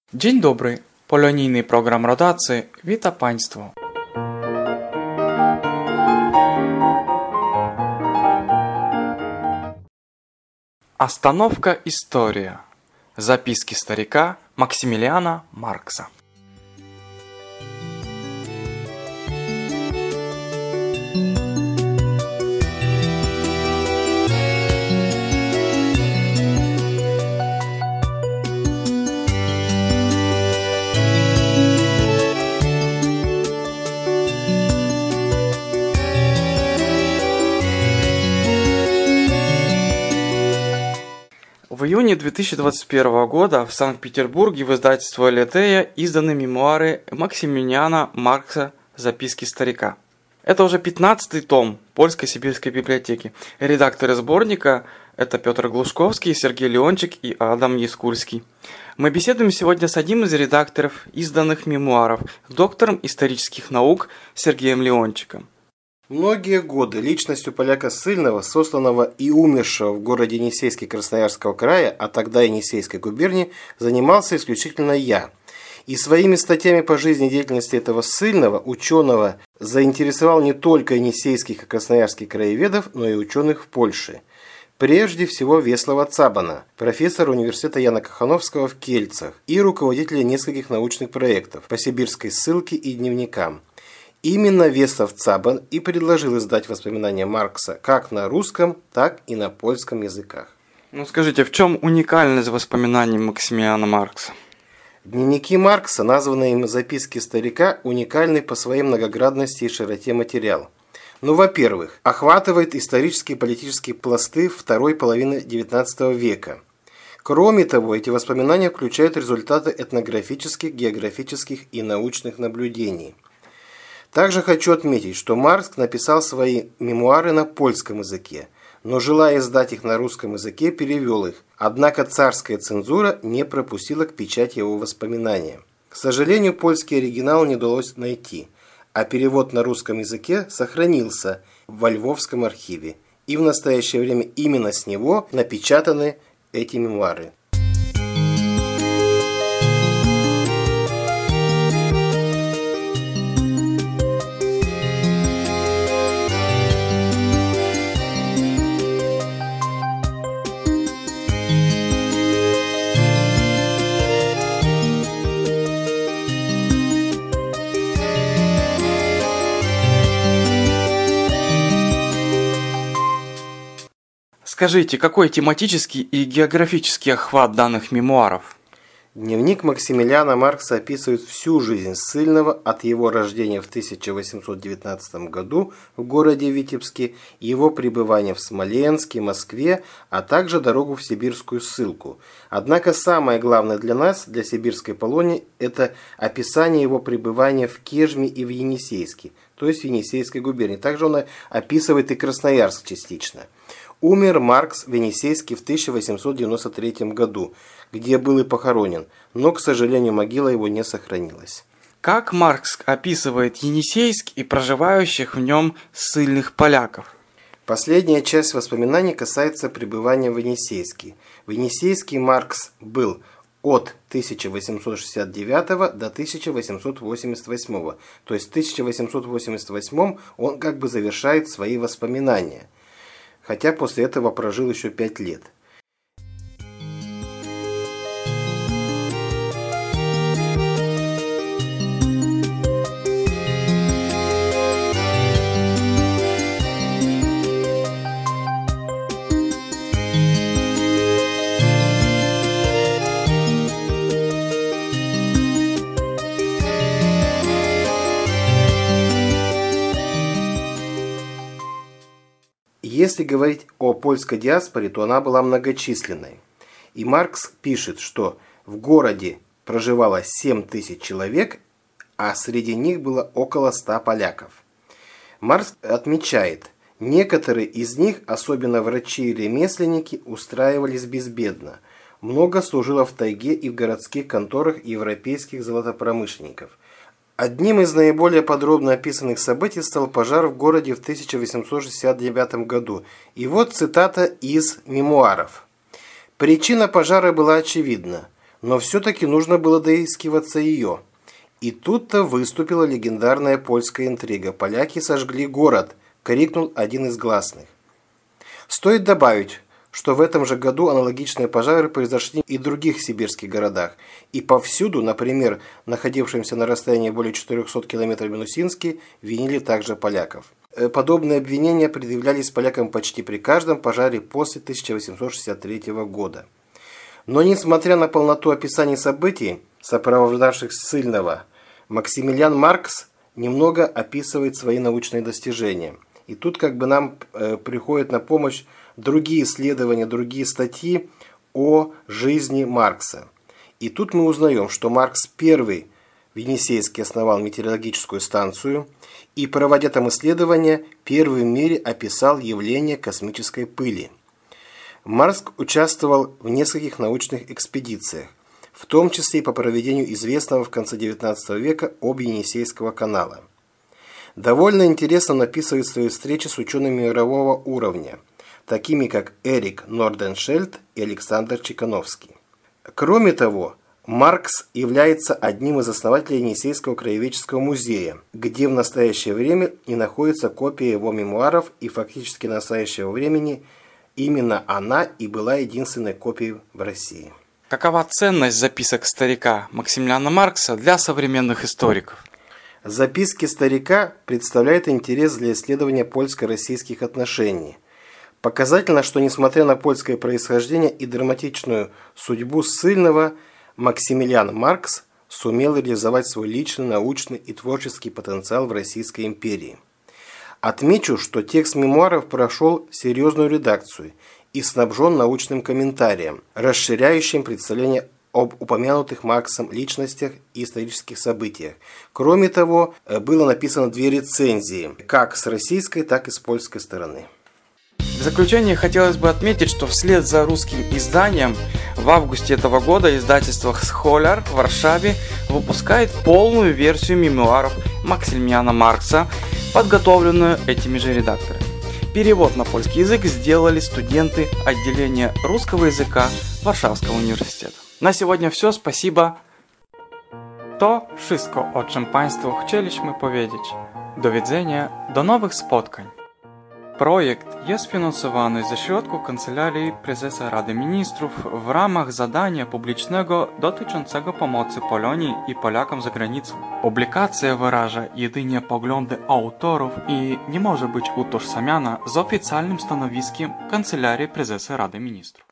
Dzień dobry, polonijny program rodacy wita Państwo. Остановка «История». Записки старика Максимилиана Маркса. В июне 2021 года в Санкт-Петербурге в издательстве Летея изданы мемуары Максимилиана Маркса «Записки старика». Это уже 15-й том Польской сибирской библиотеки. Редакторы сборника – это Петр Глушковский, Сергей Леончик и Адам Яскульский. Мы беседуем сегодня с одним из редакторов изданных мемуаров, доктором исторических наук Сергеем Леончиком. Многие годы личностью поляка ссыльного, сосланного и умершего в городе Енисейске Красноярского края, а тогда Енисейской губернии, занимался исключительно я. И своими статьями по жизнедеятельности этого ссыльного, ученого, заинтересовал не только енисейских и красноярских краеведов, но и ученых в Польше. Прежде всего Веслова Цабана, профессора университета Яна Кохановского в Кельцах и руководителя нескольких научных проектов по сибирской ссылке и дневникам. Именно Веслов Цабан и предложил издать воспоминания Маркса как на русском, так и на польском языках. Скажите, в чем уникальность воспоминаний Максимилиана Маркса? Дневники Маркса, названные им «Записки старика», уникальны по своей многоградности и широте материал. Во-первых, охватывает исторические и политические пласты второй половины XIX века. Кроме того, эти воспоминания включают результаты этнографических, географических и научных наблюдений. Также хочу отметить, что Маркс написал свои мемуары на польском языке, но, желая издать их на русском языке, перевел их, однако царская цензура не пропустила к печати его воспоминания. К сожалению, польский оригинал не удалось найти, а перевод на русском языке сохранился во Львовском архиве, и в настоящее время именно с него напечатаны эти мемуары. Скажите, какой тематический и географический охват данных мемуаров? Дневник Максимилиана Маркса описывает всю жизнь ссыльного от его рождения в 1819 году в городе Витебске, его пребывание в Смоленске, Москве, а также дорогу в сибирскую ссылку. Однако самое главное для нас, для сибирской Полонии, это описание его пребывания в Кежме и в Енисейске, то есть в Енисейской губернии. Также он описывает и Красноярск частично. Умер Маркс в Енисейске в 1893 году, где был и похоронен, но, к сожалению, могила его не сохранилась. Как Маркс описывает Енисейск и проживающих в нем ссыльных поляков? Последняя часть воспоминаний касается пребывания в Енисейске. В Енисейске Маркс был от 1869 до 1888, то есть в 1888 он как бы завершает свои воспоминания, хотя после этого прожил еще 5 лет. Если говорить о польской диаспоре, то она была многочисленной. И Маркс пишет, что в городе проживало 7 тысяч человек, а среди них было около 100 поляков. Маркс отмечает, некоторые из них, особенно врачи и ремесленники, устраивались безбедно. Много служило в тайге и в городских конторах европейских золотопромышленников. Одним из наиболее подробно описанных событий стал пожар в городе в 1869 году. И вот цитата из мемуаров. «Причина пожара была очевидна. Но все-таки нужно было доискиваться ее. И тут-то выступила легендарная польская интрига. «Поляки сожгли город», – крикнул один из гласных. Стоит добавить, что в этом же году аналогичные пожары произошли и в других сибирских городах. И повсюду, например, находившимся на расстоянии более 400 километров Минусинске, винили также поляков. Подобные обвинения предъявлялись полякам почти при каждом пожаре после 1863 года. Но несмотря на полноту описаний событий, сопровождавших ссыльного, Максимилиан Маркс немного описывает свои научные достижения. И тут как бы нам приходят на помощь другие исследования, другие статьи о жизни Маркса. И тут мы узнаем, что Маркс первый в Енисейске основал метеорологическую станцию и, проводя там исследования, первый в мире описал явление космической пыли. Маркс участвовал в нескольких научных экспедициях, в том числе и по проведению известного в конце XIX века об Енисейского канала. Довольно интересно он описывает свои встречи с учеными мирового уровня, такими как Эрик Норденшельд и Александр Чекановский. Кроме того, Маркс является одним из основателей Енисейского краеведческого музея, где в настоящее время и находится копия его мемуаров, и фактически до настоящего времени именно она и была единственной копией в России. Какова ценность записок старика Максимилиана Маркса для современных историков? Записки старика представляют интерес для исследования польско-российских отношений. Показательно, что несмотря на польское происхождение и драматичную судьбу ссыльного, Максимилиан Маркс сумел реализовать свой личный, научный и творческий потенциал в Российской империи. Отмечу, что текст мемуаров прошел серьезную редакцию и снабжен научным комментарием, расширяющим представление об упомянутых Марксом личностях и исторических событиях. Кроме того, было написано 2 рецензии, как с российской, так и с польской стороны. В заключение хотелось бы отметить, что вслед за русским изданием в августе этого года издательство «Схоляр» в Варшаве выпускает полную версию мемуаров Максимилиана Маркса, подготовленную этими же редакторами. Перевод на польский язык сделали студенты отделения русского языка Warszawskiego университета. Na сегодня все, спасибо. To wszystko, o czym Państwu chcieliśmy powiedzieć. Do widzenia, do nowych spotkań. Projekt jest finansowany ze środków Kancelarii Prezesa Rady Ministrów w ramach zadania publicznego dotyczącego pomocy Polonii i Polakom za granicą. Publikacja wyraża jedynie poglądy autorów i nie może być utożsamiana z oficjalnym stanowiskiem Kancelarii Prezesa Rady Ministrów.